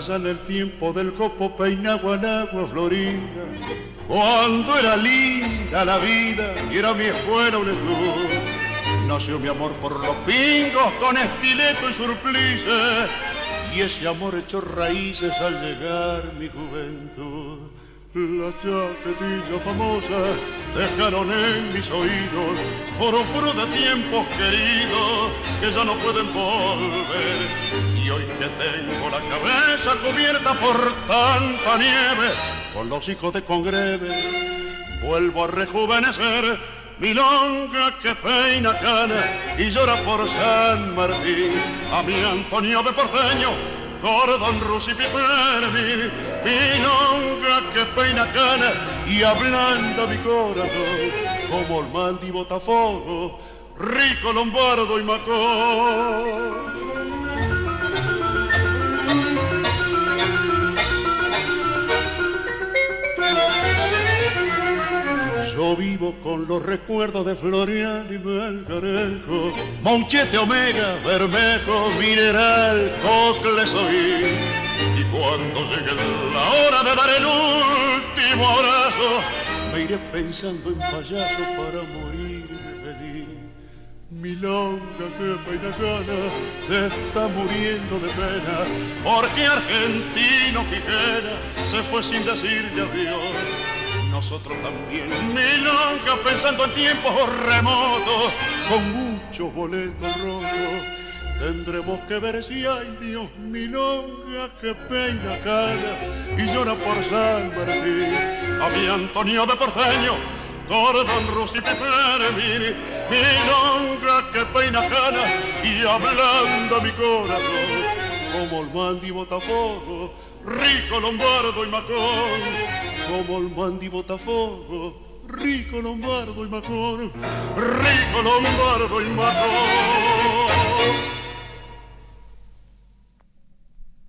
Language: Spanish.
allá en el tiempo del copo peinaba en agua florida, cuando era linda la vida y era mi escuela un estudio. Nació mi amor por los pingos con estileto y surplice, y ese amor echó raíces al llegar mi juventud. La chapetilla famosa dejaron en mis oídos foroforo de tiempos queridos que ya no pueden volver. Y hoy que tengo la cabeza cubierta por tanta nieve, con los hijos de congreve vuelvo a rejuvenecer. Milonga que peina cana y llora por San Martín, a mi Antonio de Porteño, cordón rusi pipermi. Milonga que peina cana y ablanda mi corazón, como el Mandi Botafogo, Rico Lombardo y Macón. Yo vivo con los recuerdos de Florian y Melgarejo, Monchete, Omega, Bermejo, Mineral, Cocles oí. Y cuando llegue la hora de dar el último abrazo, me iré pensando en payaso para morir de feliz. Milonga que peina cana se está muriendo de pena, porque Argentino Quijena se fue sin decirle adiós. Nosotros también, milonga, pensando en tiempos remotos, con muchos boletos rotos, tendremos que ver si hay Dios. Milonga que peina cana y llora por San Martín, a mi Antonio de Porteño, cordón rusi pipermi. Milonga que peina cana y ablanda mi corazón, como el Mandi Botafogo, Rico Lombardo y Macón. Como el Mandi Botafogo, Rico Lombardo y Macón, Rico Lombardo y Macón.